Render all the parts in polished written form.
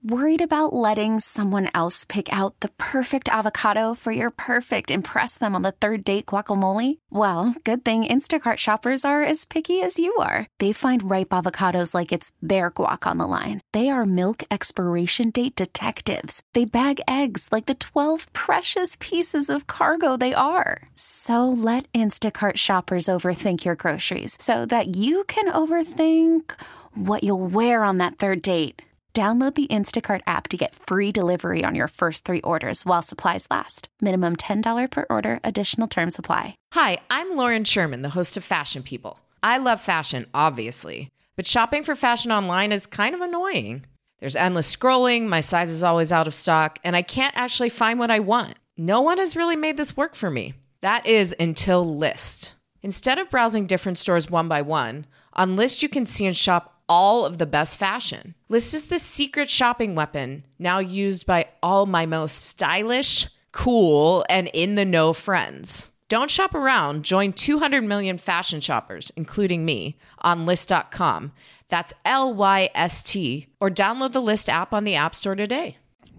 Worried about letting someone else pick out the perfect avocado for your perfect impress them on the third date guacamole? Well, good thing Instacart shoppers are as picky as you are. They find ripe avocados like it's their guac on the line. They are milk expiration date detectives. They bag eggs like the 12 precious pieces of cargo they are. So let Instacart shoppers overthink your groceries so that you can overthink what you'll wear on that third date. Download the Instacart app to get free delivery on your first 3 orders while supplies last. Minimum $10 per order. Additional terms apply. Hi, I'm Lauren Sherman, the host of Fashion People. I love fashion, obviously, but shopping for fashion online is kind of annoying. There's endless scrolling, my size is always out of stock, and I can't actually find what I want. No one has really made this work for me. That is until Lyst. Instead of browsing different stores one by one, on Lyst you can see and shop all of the best fashion. Lyst is the secret shopping weapon now used by all my most stylish, cool, and in-the-know friends. Don't shop around. Join 200 million fashion shoppers, including me, on Lyst.com. That's Lyst, or download the Lyst app on the App Store today.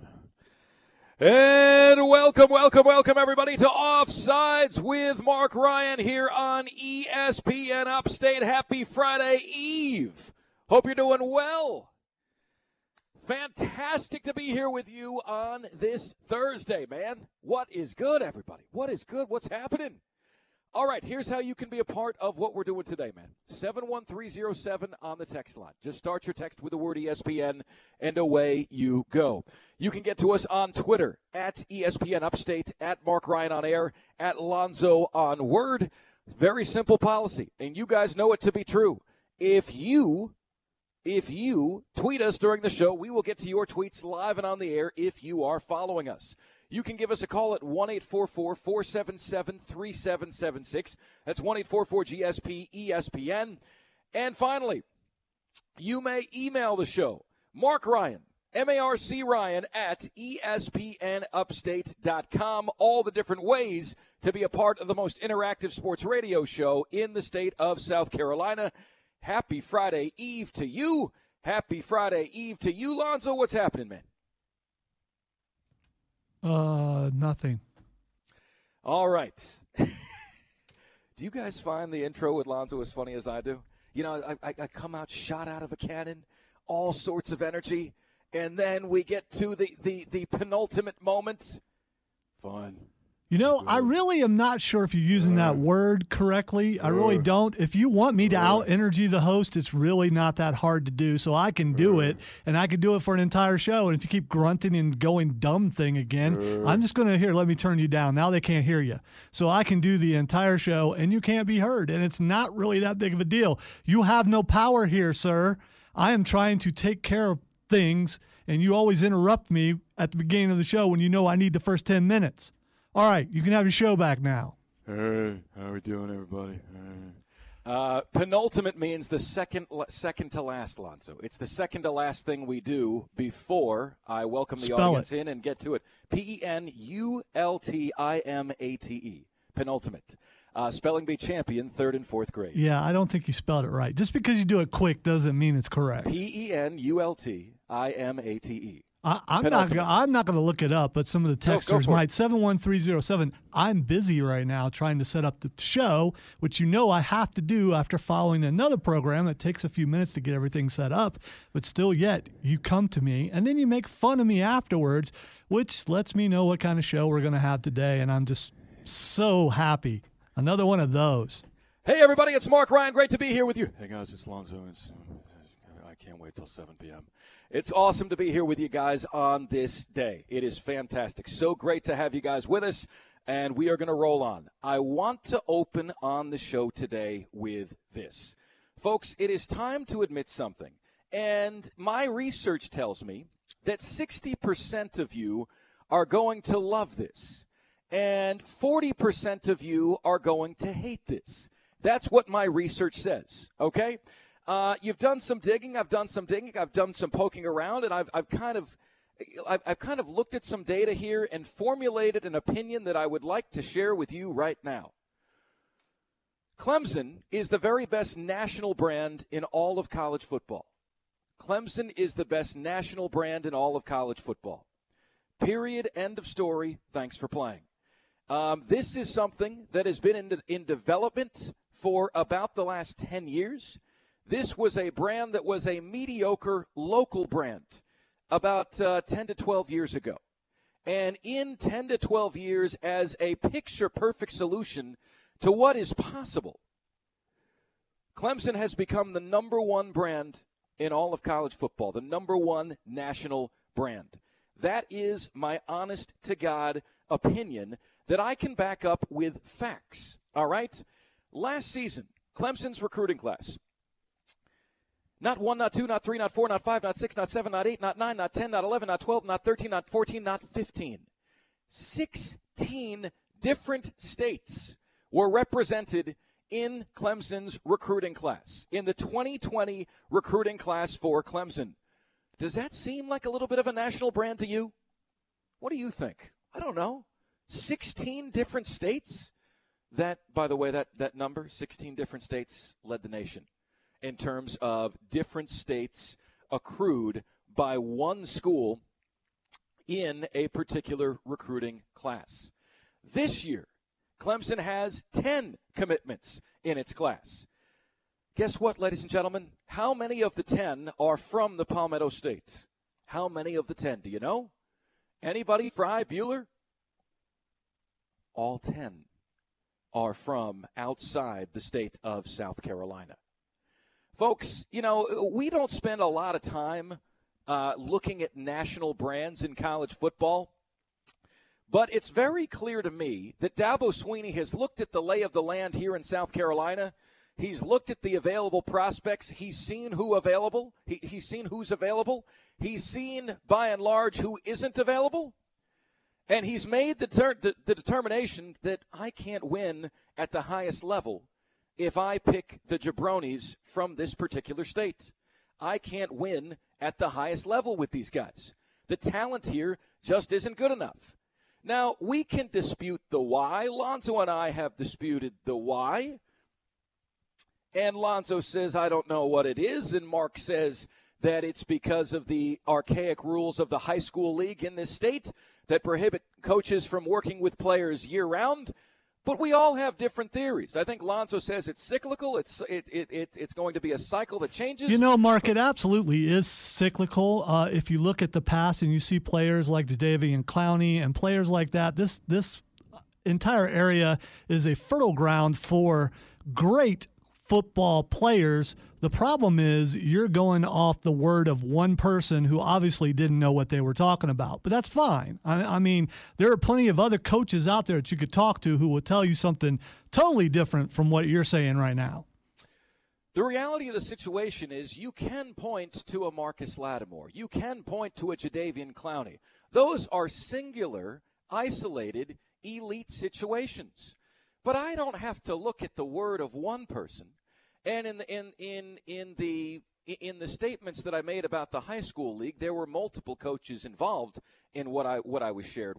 And welcome, everybody, to Offsides with Mark Ryan here on ESPN Upstate. Happy Friday Eve. Hope you're doing well. Fantastic to be here with you on this Thursday, man. What is good, everybody? What is good? What's happening? All right, here's how you can be a part of what we're doing today, man. 71307 on the text line. Just start your text with the word ESPN, and away you go. You can get to us on Twitter, at ESPN Upstate, at Mark Ryan on Air, at Lonzo on Word. Very simple policy, and you guys know it to be true. If you tweet us during the show, we will get to your tweets live and on the air if you are following us. You can give us a call at 1-844-477-3776. That's 1-844-GSP-ESPN. And finally, you may email the show, Mark Ryan, M-A-R-C Ryan, at ESPNUpstate.com. All the different ways to be a part of the most interactive sports radio show in the state of South Carolina. Happy Friday Eve to you. Happy Friday Eve to you, Lonzo. What's happening, man? Nothing. All right. Do you guys find the intro with Lonzo as funny as I do? You know, I come out shot out of a cannon, all sorts of energy, and then we get to the penultimate moment. Fun. You know, I really am not sure if you're using that word correctly. I really don't. If you want me to out-energy the host, it's really not that hard to do. So I can do it, and I can do it for an entire show. And if you keep grunting and going dumb thing again, I'm just going to, let me turn you down. Now they can't hear you. So I can do the entire show, and you can't be heard. And it's not really that big of a deal. You have no power here, sir. I am trying to take care of things, and you always interrupt me at the beginning of the show when you know I need the first 10 minutes. All right, you can have your show back now. Hey, how are we doing, everybody? Penultimate means the second to last, Lonzo. It's the second to last thing we do before I welcome the audience in and get to it. Penultimate. Penultimate. Spelling bee champion, 3rd and 4th grade. Yeah, I don't think you spelled it right. Just because you do it quick doesn't mean it's correct. Penultimate. I'm not going to look it up, but some of the texters might. 71307. I'm busy right now trying to set up the show, which you know I have to do after following another program. It takes a few minutes to get everything set up, but still yet you come to me, and then you make fun of me afterwards, which lets me know what kind of show we're going to have today, and I'm just so happy. Another one of those. Hey, everybody, it's Mark Ryan. Great to be here with you. Hey, guys, it's Lonzo. I can't wait till 7 p.m. It's awesome to be here with you guys on this day. It is fantastic. So great to have you guys with us, and we are going to roll on. I want to open on the show today with this. Folks, it is time to admit something, and my research tells me that 60% of you are going to love this, and 40% of you are going to hate this. That's what my research says, okay? You've done some digging. I've done some digging. I've done some poking around, and I've kind of looked at some data here and formulated an opinion that I would like to share with you right now. Clemson is the very best national brand in all of college football. Clemson is the best national brand in all of college football. Period. End of story. Thanks for playing. This is something that has been in development for about the last 10 years. This was a brand that was a mediocre local brand about 10 to 12 years ago. And in 10 to 12 years, as a picture-perfect solution to what is possible, Clemson has become the number one brand in all of college football, the number one national brand. That is my honest-to-God opinion that I can back up with facts, all right? Last season, Clemson's recruiting class, not 1, not 2, not 3, not 4, not 5, not 6, not 7, not 8, not 9, not 10, not 11, not 12, not 13, not 14, not 15. 16 different states were represented in Clemson's recruiting class, in the 2020 recruiting class for Clemson. Does that seem like a little bit of a national brand to you? What do you think? I don't know. 16 different states? That, by the way, that number, 16 different states, led the nation in terms of different states accrued by one school in a particular recruiting class. This year, Clemson has 10 commitments in its class. Guess what, ladies and gentlemen? How many of the 10 are from the Palmetto State? How many of the 10? Do you know? Anybody? Fry, Bueller? All 10 are from outside the state of South Carolina. Folks, you know, we don't spend a lot of time looking at national brands in college football, but it's very clear to me that Dabo Swinney has looked at the lay of the land here in South Carolina. He's looked at the available prospects. He's seen who's available. He's seen who's available. He's seen, by and large, who isn't available. And he's made the determination that I can't win at the highest level if I pick the jabronis from this particular state. I can't win at the highest level with these guys. The talent here just isn't good enough. Now, we can dispute the why. Lonzo and I have disputed the why. And Lonzo says, I don't know what it is. And Mark says that it's because of the archaic rules of the high school league in this state that prohibit coaches from working with players year-round. But we all have different theories. I think Lonzo says it's cyclical. It's going to be a cycle that changes. You know, Mark, it absolutely is cyclical. If you look at the past and you see players like Jadeveon Clowney and players like that, this entire area is a fertile ground for great football players. The problem is you're going off the word of one person who obviously didn't know what they were talking about. But that's fine. I mean, there are plenty of other coaches out there that you could talk to who will tell you something totally different from what you're saying right now. The reality of the situation is you can point to a Marcus Lattimore. You can point to a Jadeveon Clowney. Those are singular, isolated, elite situations. But I don't have to look at the word of one person. And in the statements that I made about the high school league, there were multiple coaches involved in what was shared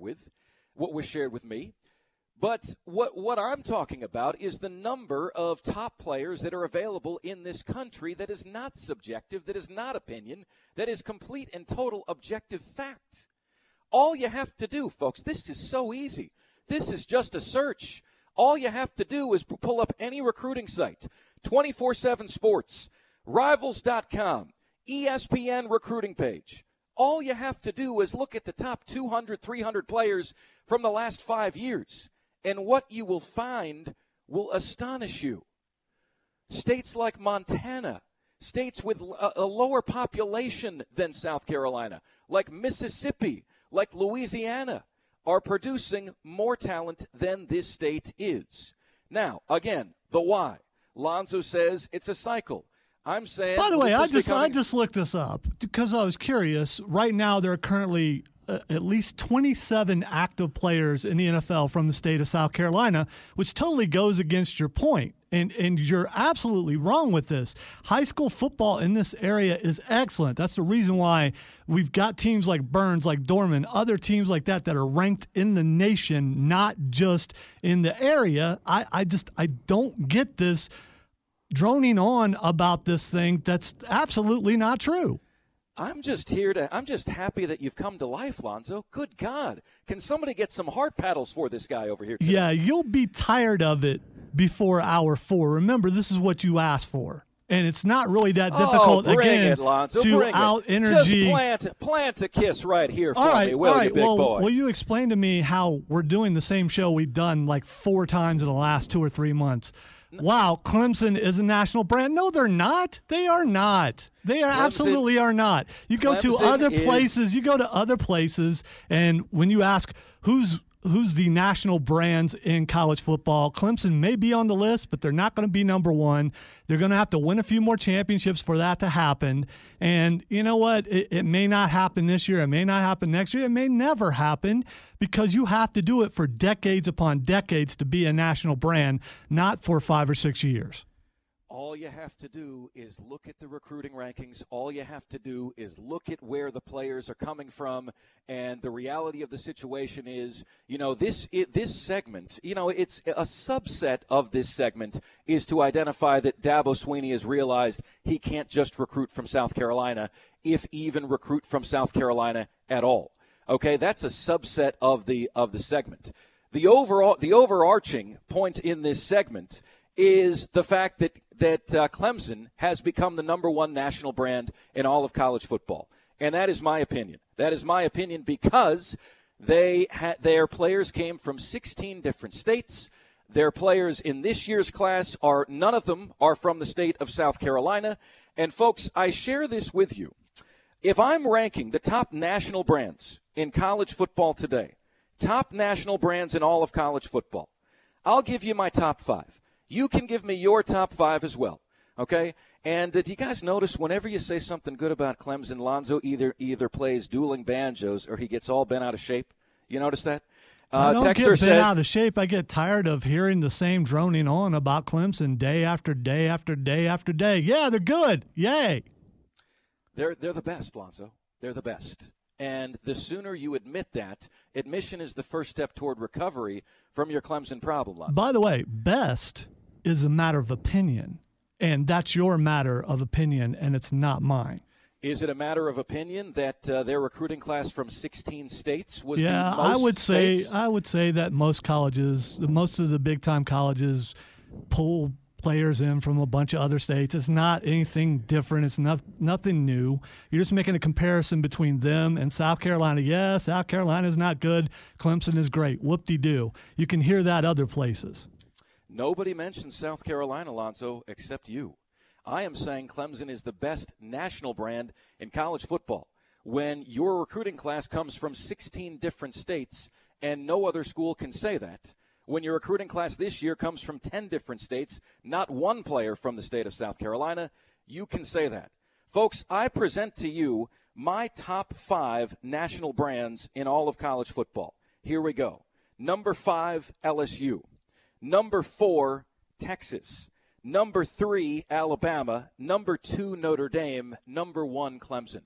with me. But what I'm talking about is the number of top players that are available in this country that is not subjective, that is not opinion, that is complete and total objective fact. All you have to do, folks, this is so easy. This is just a search. All you have to do is pull up any recruiting site, 24/7 Sports, Rivals.com, ESPN recruiting page. All you have to do is look at the top 200, 300 players from the last 5 years, and what you will find will astonish you. States like Montana, states with a lower population than South Carolina, like Mississippi, like Louisiana, are producing more talent than this state is. Now, again, the why. Lonzo says it's a cycle. I'm saying. By the way, I just looked this up because I was curious. Right now, there are currently at least 27 active players in the NFL from the state of South Carolina, which totally goes against your point. And you're absolutely wrong with this. High school football in this area is excellent. That's the reason why we've got teams like Burns, like Dorman, other teams like that are ranked in the nation, not just in the area. I don't get this droning on about this thing that's absolutely not true. I'm just happy that you've come to life, Lonzo. Good God. Can somebody get some heart paddles for this guy over here today? Yeah, you'll be tired of it before hour 4. Remember, this is what you asked for. And it's not really that difficult, to out-energy. Just plant a kiss right here for me, will you, big boy? Will you explain to me how we're doing the same show we've done like 4 times in the last 2 or 3 months? Wow, Clemson is a national brand. No, they're not. They are not. They absolutely are not. You go to other places. You go to other places, and when you ask who's the national brands in college football, Clemson may be on the list, but they're not going to be number 1. They're going to have to win a few more championships for that to happen. And you know what? It may not happen this year. It may not happen next year. It may never happen because you have to do it for decades upon decades to be a national brand, not for 5 or 6 years. All you have to do is look at the recruiting rankings. All you have to do is look at where the players are coming from. And the reality of the situation is, this segment, it's a subset of this segment is to identify that Dabo Swinney has realized he can't just recruit from South Carolina, if even recruit from South Carolina at all. Okay, that's a subset of the segment. The overarching point in this segment is the fact that Clemson has become the number 1 national brand in all of college football. And that is my opinion. That is my opinion because their players came from 16 different states. Their players in this year's class none of them are from the state of South Carolina. And folks, I share this with you. If I'm ranking the top national brands in college football today, top national brands in all of college football, I'll give you my top 5. You can give me your top 5 as well, okay? And do you guys notice whenever you say something good about Clemson, Lonzo either plays dueling banjos or he gets all bent out of shape? You notice that? I don't get bent out of shape. I get tired of hearing the same droning on about Clemson day after day after day after day. Yeah, they're good. Yay. They're the best, Lonzo. They're the best. And the sooner you admit that, admission is the first step toward recovery from your Clemson problem, Lonzo. By the way, best is a matter of opinion, and that's your matter of opinion, and it's not mine. Is it a matter of opinion that their recruiting class from 16 states was the most I would say that most of the big-time colleges pull players in from a bunch of other states. It's not anything different. It's nothing new. You're just making a comparison between them and South Carolina. Yeah, South Carolina is not good. Clemson is great. Whoop-de-doo. You can hear that other places. Nobody mentions South Carolina, Alonzo, except you. I am saying Clemson is the best national brand in college football. When your recruiting class comes from 16 different states and no other school can say that, when your recruiting class this year comes from 10 different states, not one player from the state of South Carolina, you can say that. Folks, I present to you my top 5 national brands in all of college football. Here we go. Number 5, LSU. Number 4, Texas. Number 3, Alabama. Number 2, Notre Dame. Number 1, Clemson.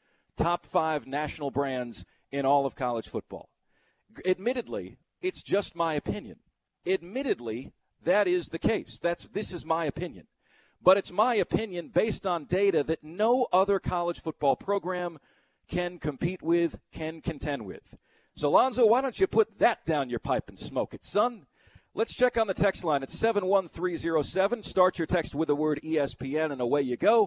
Top 5 national brands in all of college football. Admittedly, it's just my opinion. Admittedly, that is the case. This is my opinion. But it's my opinion based on data that no other college football program can compete with, can contend with. So, Lonzo, why don't you put that down your pipe and smoke it, son? Let's check on the text line. It's 71307. Start your text with the word ESPN, and away you go.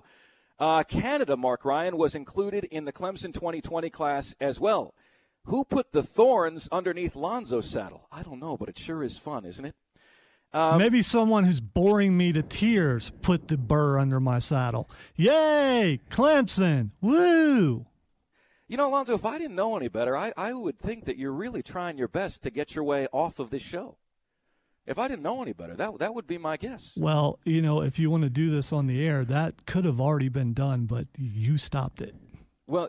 Canada, Mark Ryan, was included in the Clemson 2020 class as well. Who put the thorns underneath Lonzo's saddle? I don't know, but it sure is fun, isn't it? Maybe someone who's boring me to tears put the burr under my saddle. Yay, Clemson, woo! You know, Lonzo, if I didn't know any better, I would think that you're really trying your best to get your way off of this show. If I didn't know any better, that would be my guess. Well, you know, if you want to do this on the air, that could have already been done, but you stopped it. Well,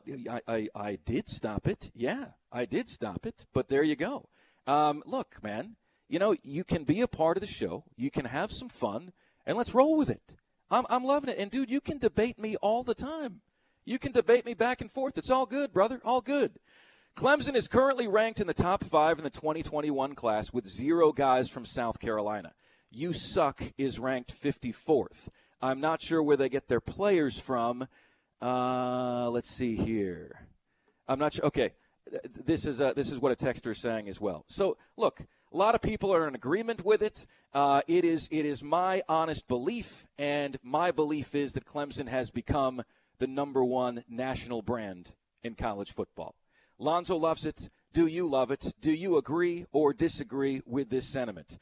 I did stop it. Yeah, I did stop it. But there you go. Look, man, you know, you can be a part of the show. You can have some fun, and let's roll with it. I'm loving it. And, dude, you can debate me all the time. You can debate me back and forth. It's all good, brother, all good. Clemson is currently ranked in the top 5 in the 2021 class with 0 guys from South Carolina. You Suck is ranked 54th. I'm not sure where they get their players from. Let's see here. I'm not sure. Okay, this is what a texter is saying as well. So, look, a lot of people are in agreement with it. It is my honest belief, and my belief is that Clemson has become the number one national brand in college football. Lonzo loves it. Do you love it? Do you agree or disagree with this sentiment?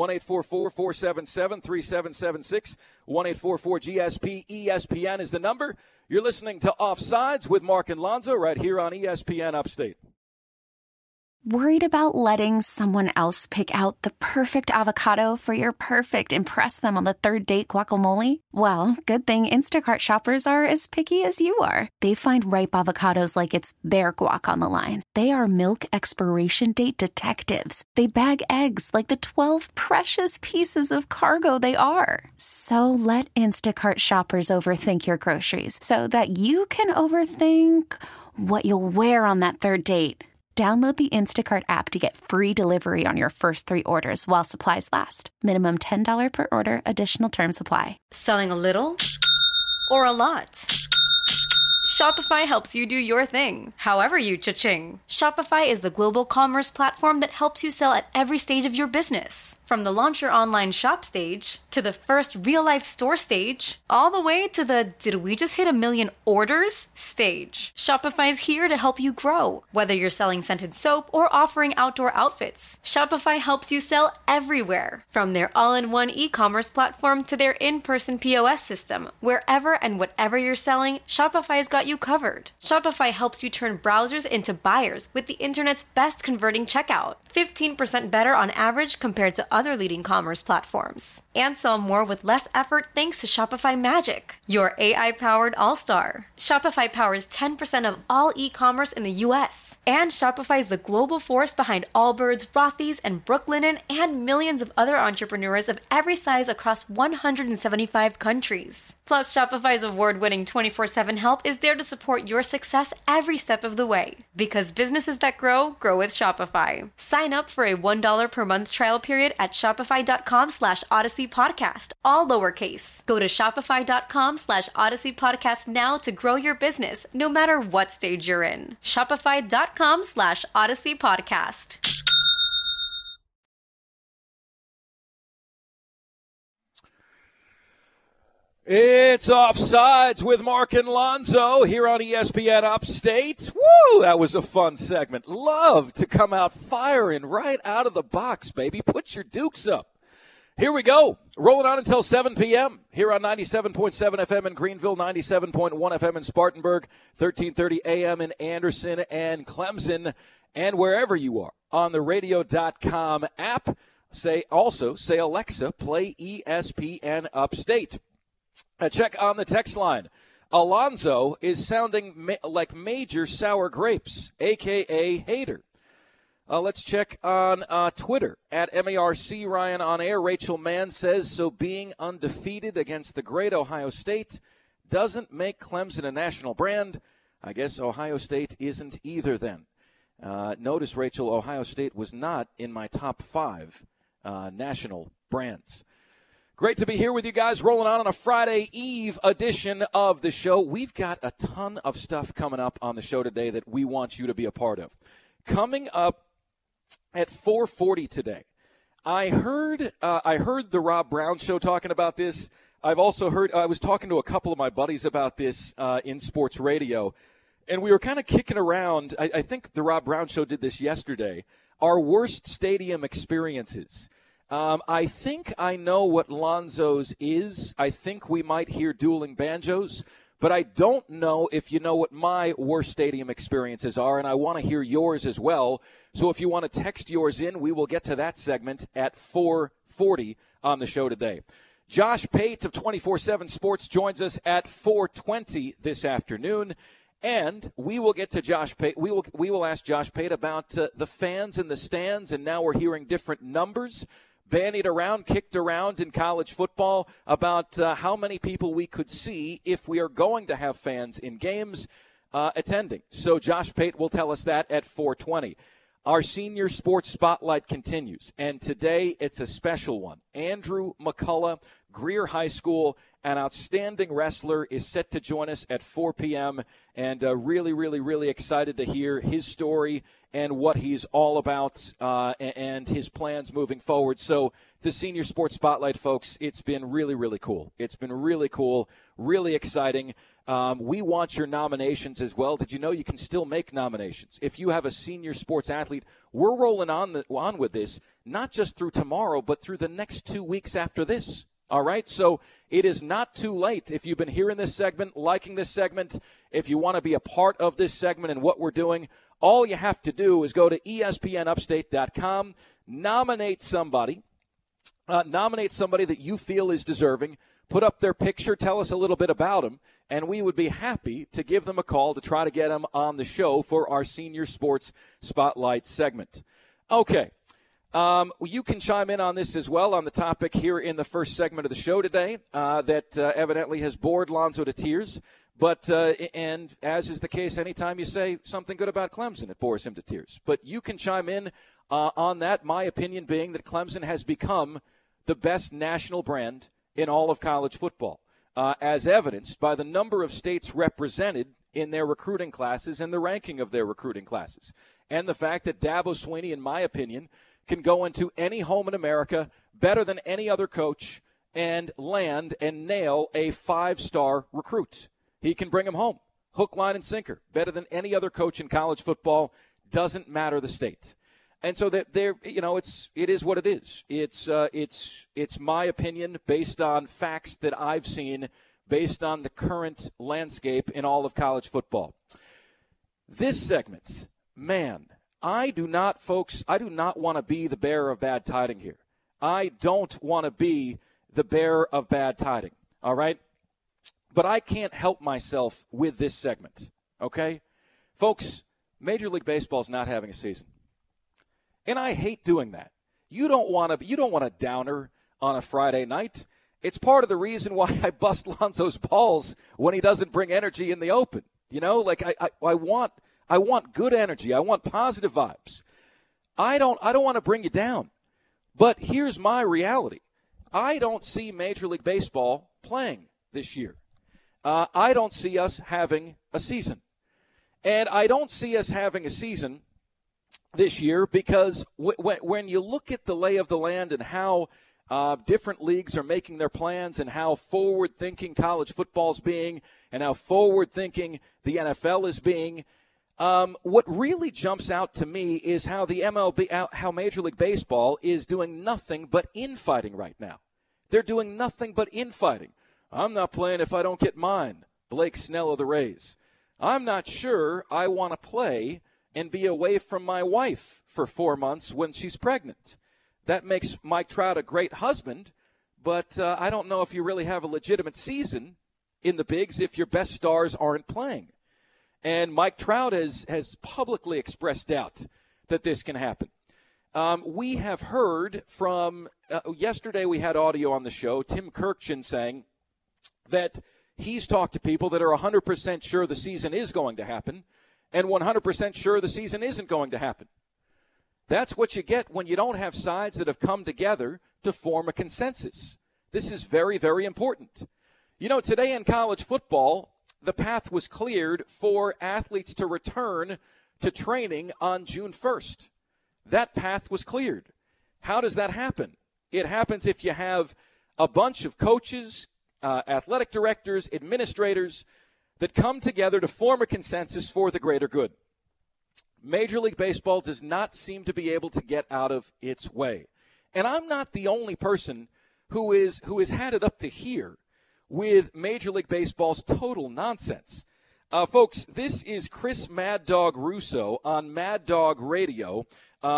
1-844-477-3776, 1-844-GSP-ESPN is the number. You're listening to Offsides with Mark and Lonzo right here on ESPN Upstate. Worried about letting someone else pick out the perfect avocado for your perfect impress them on the third date guacamole? Well, good thing Instacart shoppers are as picky as you are. They find ripe avocados like it's their guac on the line. They are milk expiration date detectives. They bag eggs like the 12 precious pieces of cargo they are. So let Instacart shoppers overthink your groceries so that you can overthink what you'll wear on that third date. Download the Instacart app to get free delivery on your first 3 orders while supplies last. Minimum $10 per order. Additional terms apply. Selling a little or a lot? Shopify helps you do your thing, however you cha-ching. Shopify is the global commerce platform that helps you sell at every stage of your business. From the launch your online shop stage, to the first real-life store stage, all the way to the did we just hit 1 million orders stage. Shopify is here to help you grow. Whether you're selling scented soap or offering outdoor outfits, Shopify helps you sell everywhere. From their all-in-one e-commerce platform to their in-person POS system, wherever and whatever you're selling, Shopify's got you covered. Shopify helps you turn browsers into buyers with the internet's best converting checkout. 15% better on average compared to other leading commerce platforms. And sell more with less effort thanks to Shopify Magic, your AI-powered all-star. Shopify powers 10% of all e-commerce in the U.S. And Shopify is the global force behind Allbirds, Rothy's, and Brooklinen, and millions of other entrepreneurs of every size across 175 countries. Plus, Shopify's award-winning 24/7 help is there to support your success every step of the way. Because businesses that grow, grow with Shopify. Sign up for a $1 per month trial period at shopify.com/Odyssey Podcast, all lowercase. Go to shopify.com/Odyssey Podcast now to grow your business, no matter what stage you're in. Shopify.com/Odyssey Podcast. It's Offsides with Mark and Lonzo here on ESPN Upstate. Woo! That was a fun segment. Love to come out firing right out of the box, baby. Put your dukes up. Here we go. Rolling on until 7 p.m. here on 97.7 FM in Greenville, 97.1 FM in Spartanburg, 1330 a.m. in Anderson and Clemson, and wherever you are on the radio.com app. Say Alexa, play ESPN Upstate. Check on the text line. Alonzo is sounding like major sour grapes, a.k.a. hater. Let's check on Twitter. At MARC Ryan on air, Rachel Mann says, so being undefeated against the great Ohio State doesn't make Clemson a national brand. I guess Ohio State isn't either then. Notice, Rachel, Ohio State was not in my top 5 national brands. Great to be here with you guys, rolling on a Friday Eve edition of the show. We've got a ton of stuff coming up on the show today that we want you to be a part of. Coming up at 4:40 today, I heard the Rob Brown show talking about this. I've also heard, I was talking to a couple of my buddies about this in sports radio, and we were kind of kicking around. I think the Rob Brown show did this yesterday. Our worst stadium experiences. I think I know what Lonzo's is. I think we might hear dueling banjos, but I don't know if you know what my worst stadium experiences are, and I want to hear yours as well. So if you want to text yours in, we will get to that segment at 4:40 on the show today. Josh Pate of 24/7 Sports joins us at 4:20 this afternoon. And we will get to Josh Pate. We will ask Josh Pate about the fans in the stands, and now we're hearing different numbers bandied around, kicked around in college football about how many people we could see if we are going to have fans in games attending. So Josh Pate will tell us that at 4:20. Our senior sports spotlight continues, and today it's a special one. Andrew McCullough, Greer High School, an outstanding wrestler, is set to join us at 4 p.m., and really, really, really excited to hear his story and what he's all about and his plans moving forward. So the Senior Sports Spotlight, folks, it's been really, really cool. It's been really cool, really exciting. We want your nominations as well. Did you know you can still make nominations? If you have a senior sports athlete, we're rolling on with this, not just through tomorrow, but through the next 2 weeks after this. All right, so it is not too late. If you've been hearing this segment, liking this segment, if you want to be a part of this segment and what we're doing, all you have to do is go to ESPNUpstate.com, nominate somebody that you feel is deserving, put up their picture, tell us a little bit about them, and we would be happy to give them a call to try to get them on the show for our Senior Sports Spotlight segment. Okay. You can chime in on this as well on the topic here in the first segment of the show today that evidently has bored Lonzo to tears. But and as is the case, anytime you say something good about Clemson, it bores him to tears. But you can chime in on that, my opinion being that Clemson has become the best national brand in all of college football, as evidenced by the number of states represented in their recruiting classes and the ranking of their recruiting classes. And the fact that Dabo Swinney, in my opinion, can go into any home in America better than any other coach and land and nail a 5-star recruit. He can bring him home, hook, line, and sinker, better than any other coach in college football. Doesn't matter the state. And so that there, it is what it is. It's my opinion based on facts that I've seen, based on the current landscape in all of college football. This segment, man. I do not want to be the bearer of bad tidings here. I don't want to be the bearer of bad tidings, all right? But I can't help myself with this segment, okay? Folks, Major League Baseball is not having a season. And I hate doing that. You don't want a downer on a Friday night. It's part of the reason why I bust Lonzo's balls when he doesn't bring energy in the open. I want good energy. I want positive vibes. I don't want to bring you down. But here's my reality. I don't see Major League Baseball playing this year. I don't see us having a season. And I don't see us having a season this year because when you look at the lay of the land and how different leagues are making their plans and how forward-thinking college football is being and how forward-thinking the NFL is being, what really jumps out to me is how the MLB, how Major League Baseball is doing nothing but infighting right now. They're doing nothing but infighting. I'm not playing if I don't get mine, Blake Snell of the Rays. I'm not sure I want to play and be away from my wife for 4 months when she's pregnant. That makes Mike Trout a great husband, but I don't know if you really have a legitimate season in the bigs if your best stars aren't playing. And Mike Trout has publicly expressed doubt that this can happen. We have heard from yesterday we had audio on the show, Tim Kirkchin saying that he's talked to people that are 100% sure the season is going to happen and 100% sure the season isn't going to happen. That's what you get when you don't have sides that have come together to form a consensus. This is very, very important. Today in college football, the path was cleared for athletes to return to training on June 1st. That path was cleared. How does that happen? It happens if you have a bunch of coaches, athletic directors, administrators that come together to form a consensus for the greater good. Major League Baseball does not seem to be able to get out of its way. And I'm not the only person who has had it up to here with Major League Baseball's total nonsense. Folks, this is Chris Mad Dog Russo on Mad Dog Radio,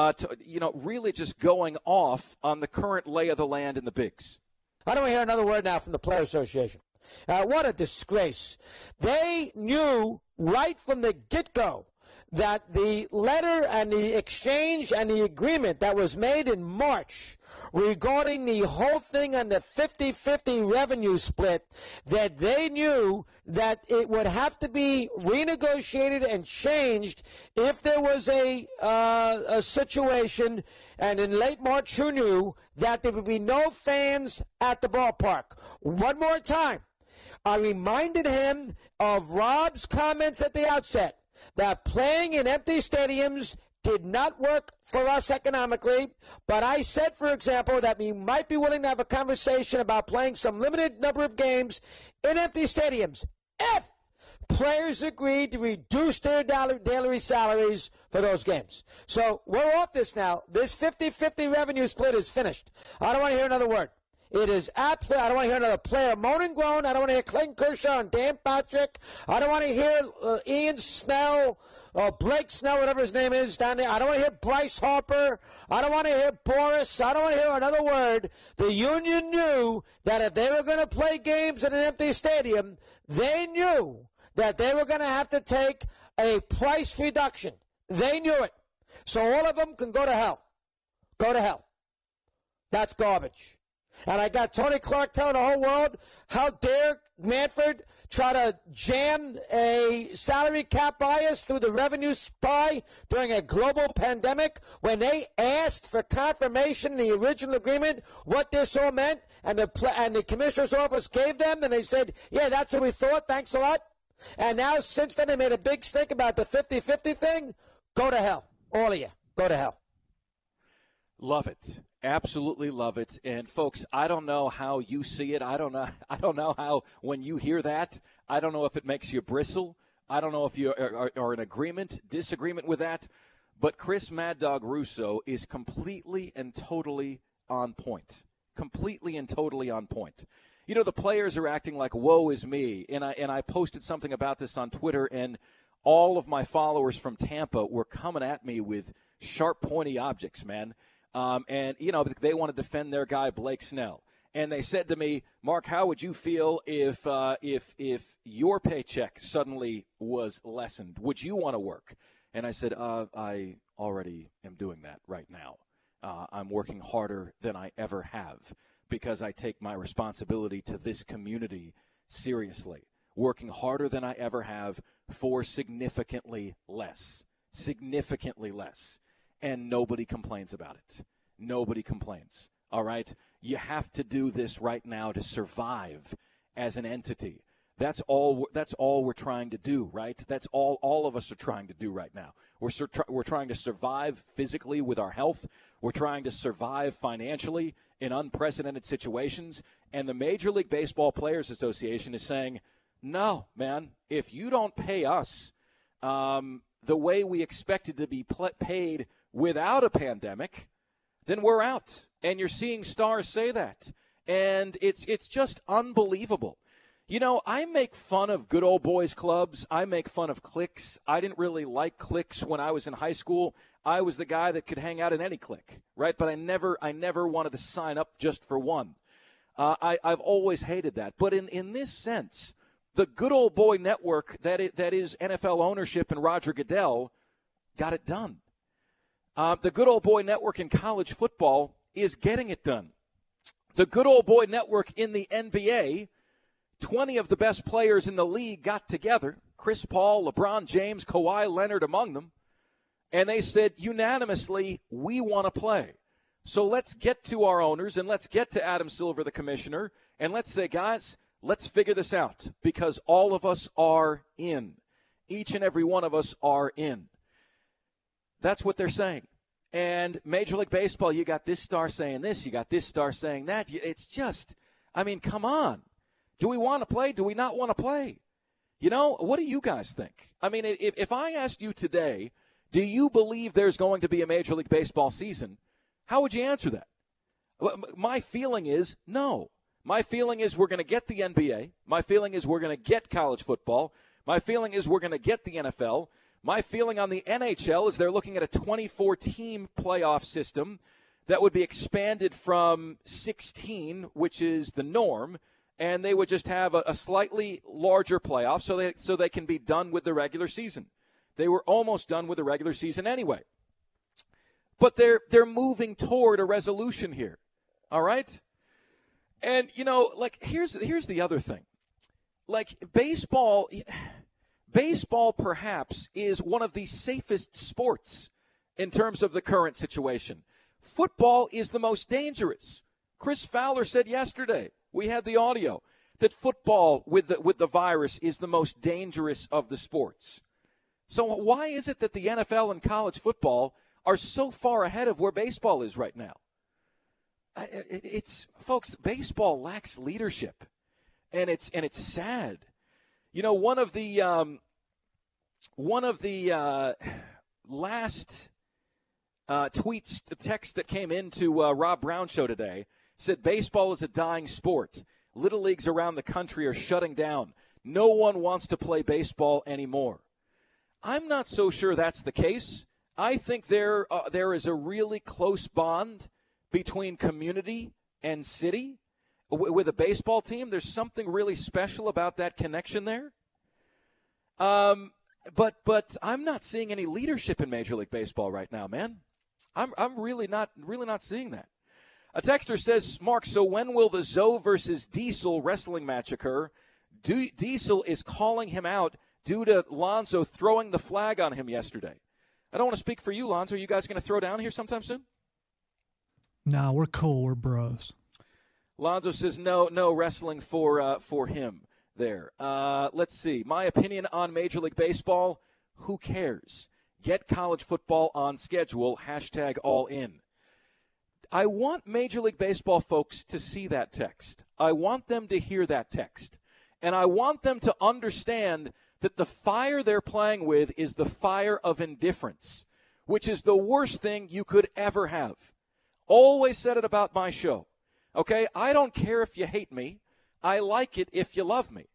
really just going off on the current lay of the land in the bigs. I don't hear another word now from the Players Association. What a disgrace. They knew right from the get-go that the letter and the exchange and the agreement that was made in March regarding the whole thing on the 50-50 revenue split, that they knew that it would have to be renegotiated and changed if there was a situation, and in late March who knew that there would be no fans at the ballpark. One more time, I reminded him of Rob's comments at the outset that playing in empty stadiums did not work for us economically, but I said, for example, that we might be willing to have a conversation about playing some limited number of games in empty stadiums if players agreed to reduce their daily salaries for those games. So we're off this now. This 50-50 revenue split is finished. I don't want to hear another word. It is absolutely. I don't want to hear another player moan and groan. I don't want to hear Clayton Kershaw and Dan Patrick. I don't want to hear Ian Snell or Blake Snell, whatever his name is, down there. I don't want to hear Bryce Harper. I don't want to hear Boris. I don't want to hear another word. The union knew that if they were going to play games in an empty stadium, they knew that they were going to have to take a price reduction. They knew it. So all of them can go to hell. Go to hell. That's garbage. And I got Tony Clark telling the whole world, how dare Manfred try to jam a salary cap bias through the revenue spy during a global pandemic when they asked for confirmation in the original agreement what this all meant, and the commissioner's office gave them, and they said, yeah, that's what we thought, thanks a lot. And now since then they made a big stink about the 50-50 thing. Go to hell. All of you. Go to hell. Love it. Absolutely love it. And folks, I don't know how you see it. I don't know how, when you hear that, I don't know if it makes you bristle. I don't know if you are in agreement, disagreement with that. But Chris Mad Dog Russo is completely and totally on point. Completely and totally on point. You know, the players are acting like woe is me. And I posted something about this on Twitter, and all of my followers from Tampa were coming at me with sharp, pointy objects, man. And, you know, they want to defend their guy, Blake Snell. And they said to me, Mark, how would you feel if your paycheck suddenly was lessened? Would you want to work? And I said, I already am doing that right now. I'm working harder than I ever have because I take my responsibility to this community seriously. Working harder than I ever have for significantly less. Significantly less. And nobody complains about it. Nobody complains. All right? You have to do this right now to survive as an entity. That's all we're trying to do, right? That's all of us are trying to do right now. We're trying to survive physically with our health. We're trying to survive financially in unprecedented situations. And the Major League Baseball Players Association is saying, no, man, if you don't pay us the way we expected to be paid without a pandemic, then we're out. And you're seeing stars say that. And it's just unbelievable. You know, I make fun of good old boys clubs. I make fun of cliques. I didn't really like cliques when I was in high school. I was the guy that could hang out in any clique, right? But I never wanted to sign up just for one. I've always hated that. But in this sense, the good old boy network that is NFL ownership and Roger Goodell got it done. The good old boy network in college football is getting it done. The good old boy network in the NBA, 20 of the best players in the league got together, Chris Paul, LeBron James, Kawhi Leonard among them, and they said unanimously, we want to play. So let's get to our owners and let's get to Adam Silver, the commissioner, and let's say, guys, let's figure this out because all of us are in. Each and every one of us are in. That's what they're saying. And Major League Baseball, you got this star saying this, you got this star saying that. It's just, I mean, come on. Do we want to play? Do we not want to play? You know, what do you guys think? I mean, if I asked you today, do you believe there's going to be a Major League Baseball season, how would you answer that? My feeling is no. My feeling is we're going to get the NBA. My feeling is we're going to get college football. My feeling is we're going to get the NFL. My feeling on the NHL is they're looking at a 24-team playoff system that would be expanded from 16, which is the norm, and they would just have a slightly larger playoff so they can be done with the regular season. They were almost done with the regular season anyway. But they're moving toward a resolution here. All right? And, here's the other thing. Baseball perhaps is one of the safest sports in terms of the current situation. Football is the most dangerous. Chris Fowler said yesterday, we had the audio, that football with the virus is the most dangerous of the sports. So why is it that the NFL and college football are so far ahead of where baseball is right now? Folks, baseball lacks leadership, and it's sad. One of the last tweets, text that came into Rob Brown show today said baseball is a dying sport. Little leagues around the country are shutting down. No one wants to play baseball anymore. I'm not so sure that's the case. I think there is a really close bond between community and city. With a baseball team, there's something really special about that connection there. But I'm not seeing any leadership in Major League Baseball right now, man. I'm really not seeing that. A texter says, Mark, so when will the Zoe versus Diesel wrestling match occur? Diesel is calling him out due to Lonzo throwing the flag on him yesterday. I don't want to speak for you, Lonzo. Are you guys going to throw down here sometime soon? No, we're cool. We're bros. Lonzo says no wrestling for him there. Let's see. My opinion on Major League Baseball, who cares? Get college football on schedule, #all-in. I want Major League Baseball folks to see that text. I want them to hear that text. And I want them to understand that the fire they're playing with is the fire of indifference, which is the worst thing you could ever have. Always said it about my show. Okay? I don't care if you hate me. I like it if you love me.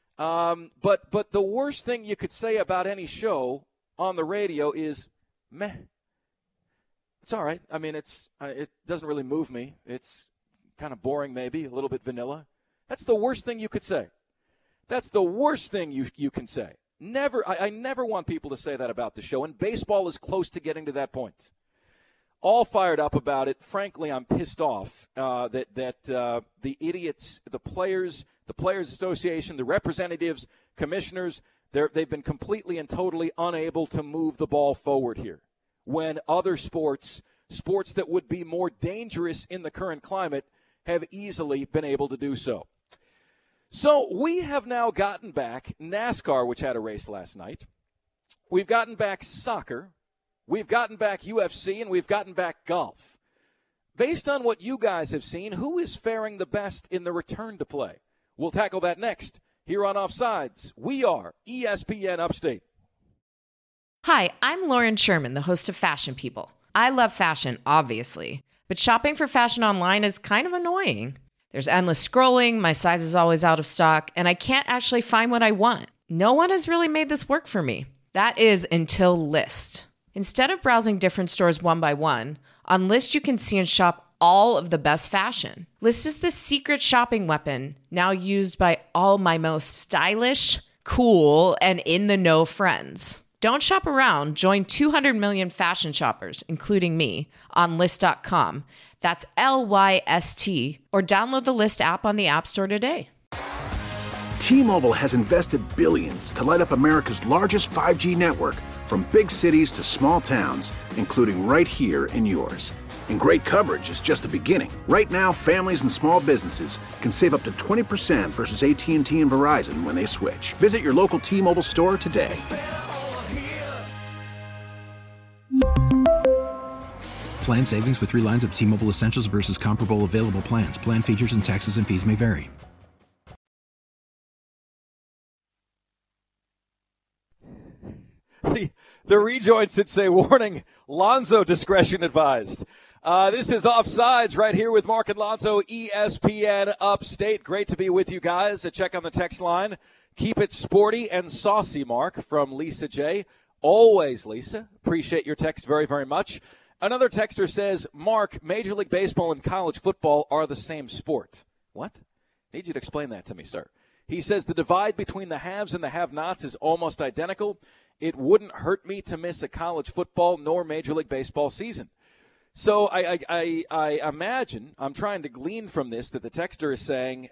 But the worst thing you could say about any show on the radio is, meh. It's all right. I mean, it doesn't really move me. It's kind of boring maybe, a little bit vanilla. That's the worst thing you could say. That's the worst thing you can say. I never want people to say that about the show, and baseball is close to getting to that point. All fired up about it. Frankly, I'm pissed off that the idiots, the Players Association, the representatives, commissioners, they've been completely and totally unable to move the ball forward here, when other sports that would be more dangerous in the current climate, have easily been able to do so. So we have now gotten back NASCAR, which had a race last night. We've gotten back soccer. We've gotten back UFC, and we've gotten back golf. Based on what you guys have seen, who is faring the best in the return to play? We'll tackle that next here on Offsides. We are ESPN Upstate. Hi, I'm Lauren Sherman, the host of Fashion People. I love fashion, obviously, but shopping for fashion online is kind of annoying. There's endless scrolling, my size is always out of stock, and I can't actually find what I want. No one has really made this work for me. That is until Lyst. Instead of browsing different stores one by one, on Lyst you can see and shop all of the best fashion. Lyst is the secret shopping weapon now used by all my most stylish, cool, and in-the-know friends. Don't shop around. Join 200 million fashion shoppers, including me, on Lyst.com. That's LYST, or download the Lyst app on the App Store today. T-Mobile has invested billions to light up America's largest 5G network, from big cities to small towns, including right here in yours. And great coverage is just the beginning. Right now, families and small businesses can save up to 20% versus AT&T and Verizon when they switch. Visit your local T-Mobile store today. Plan savings with 3 lines of T-Mobile Essentials versus comparable available plans. Plan features and taxes and fees may vary. The rejoins should say, warning, Lonzo discretion advised. This is Offsides right here with Mark and Lonzo, ESPN Upstate. Great to be with you guys. A check on the text line. Keep it sporty and saucy, Mark, from Lisa J. Always, Lisa. Appreciate your text very, very much. Another texter says, Mark, Major League Baseball and college football are the same sport. What? Need you to explain that to me, sir. He says the divide between the haves and the have-nots is almost identical. it wouldn't hurt me to miss a college football nor Major League Baseball season. So I imagine, I'm trying to glean from this, that the texter is saying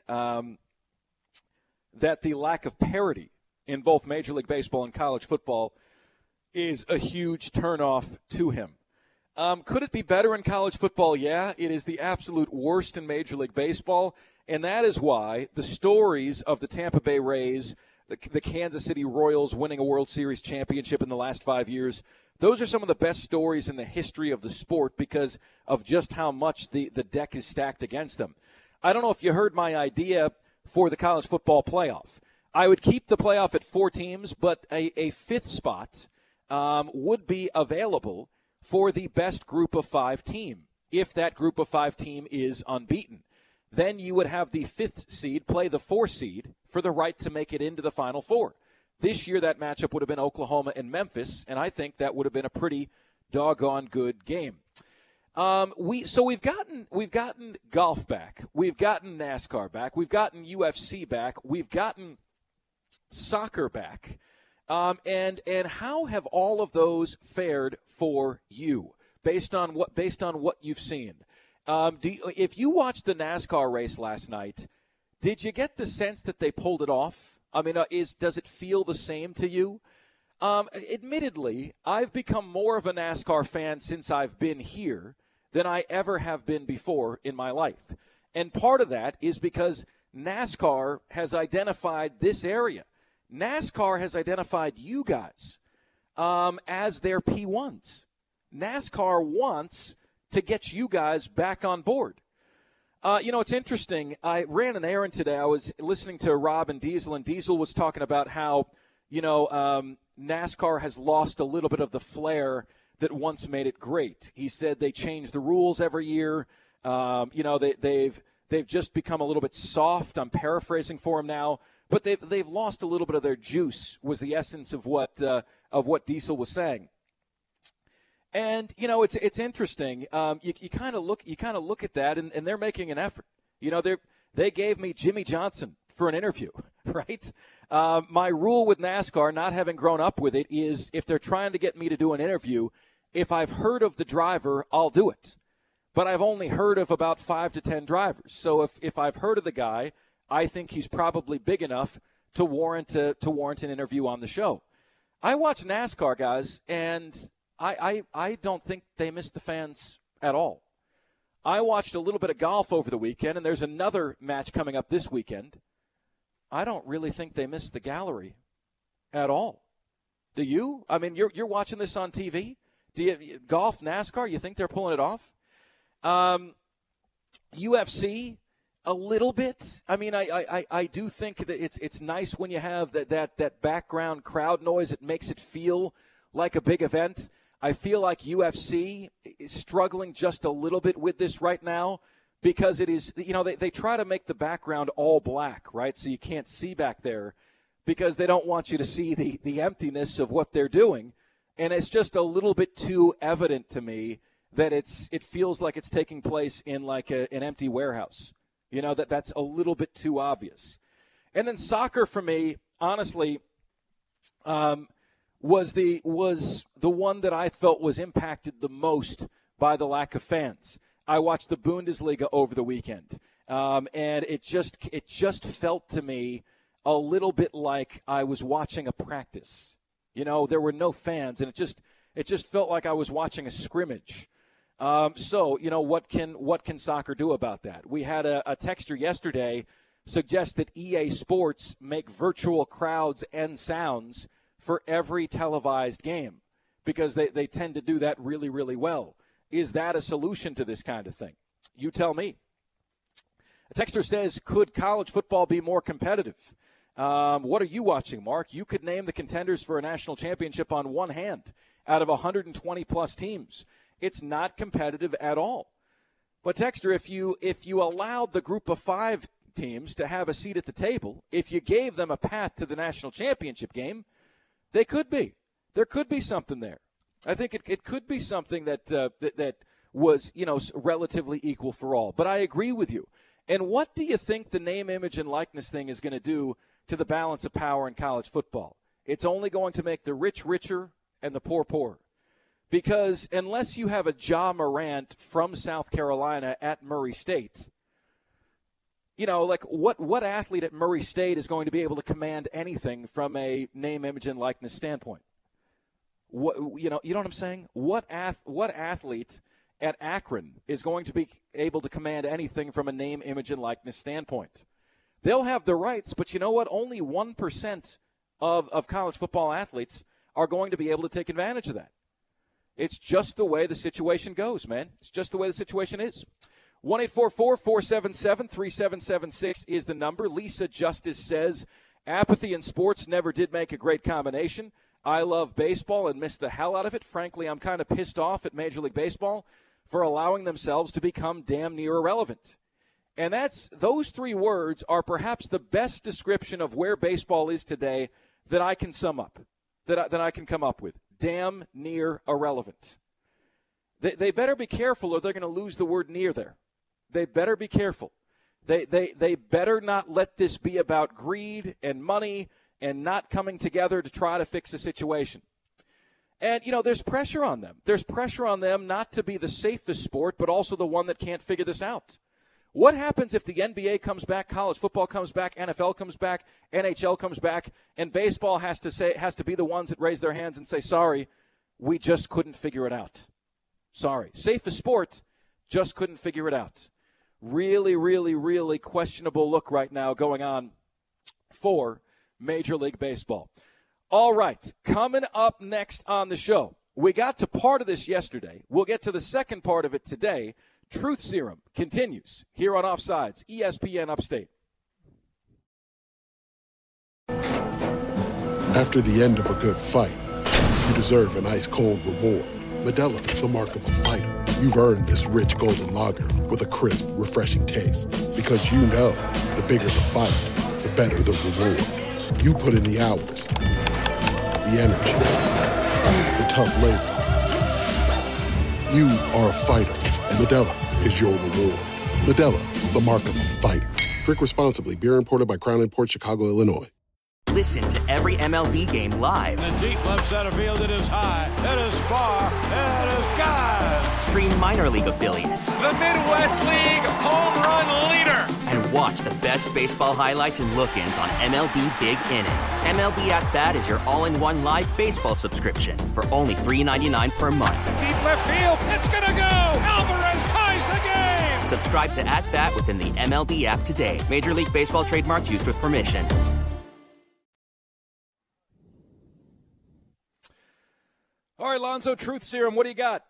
that the lack of parity in both Major League Baseball and college football is a huge turnoff to him. Could it be better in college football? Yeah, it is the absolute worst in Major League Baseball, and that is why the stories of the Tampa Bay Rays, the Kansas City Royals winning a World Series championship in the last 5 years, those are some of the best stories in the history of the sport because of just how much the deck is stacked against them. I don't know if you heard my idea for the college football playoff. I would keep the playoff at 4 teams, but a fifth spot would be available for the best group of 5 team. If that group of 5 team is unbeaten, then you would have the 5th seed play the 4th seed for the right to make it into the Final Four. This year, that matchup would have been Oklahoma and Memphis, and I think that would have been a pretty doggone good game. We've gotten golf back, we've gotten NASCAR back, we've gotten UFC back, we've gotten soccer back, and how have all of those fared for you based on what you've seen? If you watched the NASCAR race last night, did you get the sense that they pulled it off? I mean, does it feel the same to you? Admittedly, I've become more of a NASCAR fan since I've been here than I ever have been before in my life. And part of that is because NASCAR has identified this area. NASCAR has identified you guys as their P1s. NASCAR wants to get you guys back on board. It's interesting. I ran an errand today. I was listening to Rob and Diesel was talking about how, NASCAR has lost a little bit of the flair that once made it great. He said they change the rules every year. They've just become a little bit soft. I'm paraphrasing for him now, but they've lost a little bit of their juice. Was the essence of what Diesel was saying. And it's interesting. You kind of look at that, and they're making an effort. They gave me Jimmy Johnson for an interview, right? My rule with NASCAR, not having grown up with it, is if they're trying to get me to do an interview, if I've heard of the driver, I'll do it. But I've only heard of about 5 to 10 drivers. So if I've heard of the guy, I think he's probably big enough to warrant an interview on the show. I watch NASCAR, guys, and I don't think they miss the fans at all. I watched a little bit of golf over the weekend, and there's another match coming up this weekend. I don't really think they miss the gallery at all. Do you? I mean, you're watching this on TV. Do you golf, NASCAR? You think they're pulling it off? UFC, a little bit. I mean, I do think that it's nice when you have that background crowd noise. It makes it feel like a big event. I feel like UFC is struggling just a little bit with this right now because it is, they try to make the background all black, right? So you can't see back there because they don't want you to see the emptiness of what they're doing. And it's just a little bit too evident to me that it feels like it's taking place in like an empty warehouse. That's a little bit too obvious. And then soccer for me, honestly, was the one that I felt was impacted the most by the lack of fans. I watched the Bundesliga over the weekend, and it just felt to me a little bit like I was watching a practice. There were no fans, and it just felt like I was watching a scrimmage. So what can soccer do about that? We had a texter yesterday suggest that EA Sports make virtual crowds and sounds for every televised game because they tend to do that really, really well. Is that a solution to this kind of thing? You tell me. A texter says, could college football be more competitive? What are you watching, Mark? You could name the contenders for a national championship on one hand out of 120-plus teams. It's not competitive at all. But, texter, if you allowed the group of 5 teams to have a seat at the table, if you gave them a path to the national championship game, they could be. There could be something there. I think it could be something that was, relatively equal for all. But I agree with you. And what do you think the name, image, and likeness thing is going to do to the balance of power in college football? It's only going to make the rich richer and the poor poorer. Because unless you have a Ja Morant from South Carolina at Murray State, you know, like what athlete at Murray State is going to be able to command anything from a name, image, and likeness standpoint? You know what I'm saying? What athlete at Akron is going to be able to command anything from a name, image, and likeness standpoint? They'll have the rights, but you know what? Only 1% of college football athletes are going to be able to take advantage of that. It's just the way the situation goes, man. It's just the way the situation is. 1-844-477-3776 is the number. Lisa Justice says, apathy in sports never did make a great combination. I love baseball and miss the hell out of it. Frankly, I'm kind of pissed off at Major League Baseball for allowing themselves to become damn near irrelevant. And those three words are perhaps the best description of where baseball is today that I can sum up, that I can come up with. Damn near irrelevant. They better be careful or they're going to lose the word near there. They better be careful. They better not let this be about greed and money and not coming together to try to fix a situation. And, you know, there's pressure on them. There's pressure on them not to be the safest sport, but also the one that can't figure this out. What happens if the NBA comes back, college football comes back, NFL comes back, NHL comes back, and baseball has to be the ones that raise their hands and say, sorry, we just couldn't figure it out. Sorry. Safest sport, just couldn't figure it out. Really, really, really questionable look right now going on for Major League Baseball. All right, coming up next on the show, we got to part of this yesterday. We'll get to the second part of it today. Truth Serum continues here on Offsides, ESPN Upstate. After the end of a good fight, you deserve an ice-cold reward. Modelo is the mark of a fighter. You've earned this rich golden lager with a crisp, refreshing taste. Because you know, the bigger the fight, the better the reward. You put in the hours, the energy, the tough labor. You are a fighter, and Modelo is your reward. Modelo, the mark of a fighter. Drink responsibly. Beer imported by Crown Imports, Chicago, Illinois. Listen to every MLB game live. In the deep left center field, it is high, it is far, it is gone. Stream minor league affiliates. The Midwest League home run leader. And watch the best baseball highlights and look-ins on MLB Big Inning. MLB At Bat is your all-in-one live baseball subscription for only $3.99 per month. Deep left field, it's gonna go. Alvarez ties the game. Subscribe to At Bat within the MLB app today. Major League Baseball trademarks used with permission. All right, Lonzo, Truth Serum, what do you got?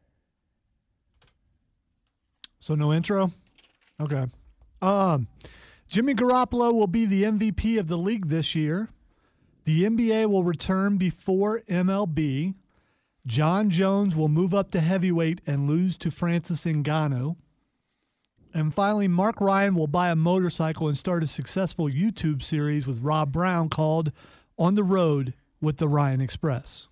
So no intro? Okay. Jimmy Garoppolo will be the MVP of the league this year. The NBA will return before MLB. John Jones will move up to heavyweight and lose to Francis Ngannou. And finally, Mark Ryan will buy a motorcycle and start a successful YouTube series with Rob Brown called On the Road with the Ryan Express.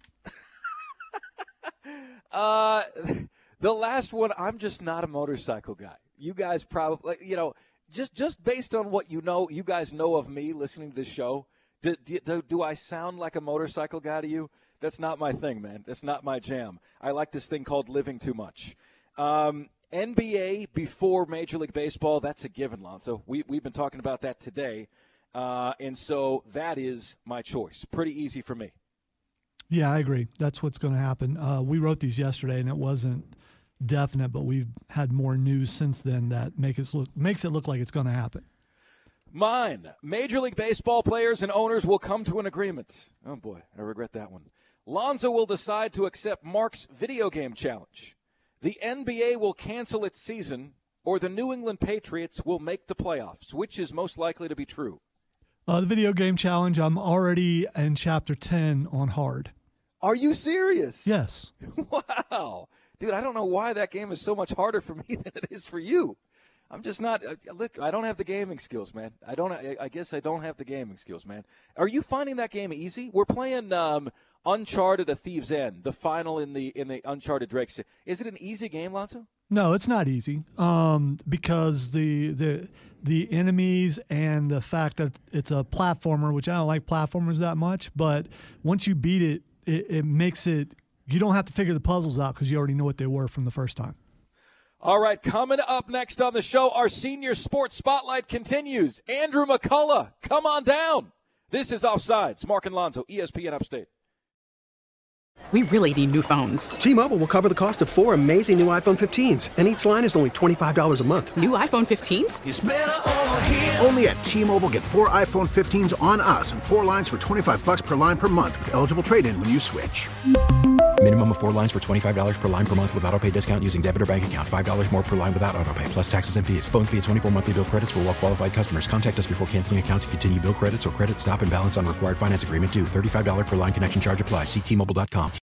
The last one, I'm just not a motorcycle guy. You guys probably, just based on what you guys know of me listening to this show, do I sound like a motorcycle guy to you? That's not my thing, man. That's not my jam. I like this thing called living too much. NBA before Major League Baseball, that's a given, Lonzo. We've been talking about that today, and so that is my choice. Pretty easy for me. Yeah, I agree. That's what's going to happen. We wrote these yesterday, and it wasn't definite, but we've had more news since then that makes it look like it's going to happen. Mine. Major League Baseball players and owners will come to an agreement. Oh, boy, I regret that one. Lonzo will decide to accept Mark's video game challenge. The NBA will cancel its season, or the New England Patriots will make the playoffs. Which is most likely to be true? The video game challenge, I'm already in Chapter 10 on hard. Are you serious? Yes. Wow. Dude, I don't know why that game is so much harder for me than it is for you. I'm just not look, I don't have the gaming skills, man. I guess I don't have the gaming skills, man. Are you finding that game easy? We're playing Uncharted: A Thief's End, the final in the Uncharted Drake. Is it an easy game, Lonzo? No, it's not easy because the enemies and the fact that it's a platformer, which I don't like platformers that much, but once you beat it, it makes it – you don't have to figure the puzzles out because you already know what they were from the first time. All right, coming up next on the show, our senior sports spotlight continues. Andrew McCullough, come on down. This is Offsides. Mark and Lonzo, ESPN Upstate. We really need new phones. T-Mobile will cover the cost of 4 amazing new iPhone 15s, and each line is only $25 a month. New iPhone 15s? It's better over here. Only at T-Mobile, get 4 iPhone 15s on us and 4 lines for $25 per line per month with eligible trade-in when you switch. Minimum of 4 lines for $25 per line per month with autopay discount using debit or bank account. $5 more per line without autopay, plus taxes and fees. Phone fee at 24 monthly bill credits for well-qualified customers. Contact us before canceling account to continue bill credits or credit stop and balance on required finance agreement due. $35 per line connection charge applies. See T-Mobile.com.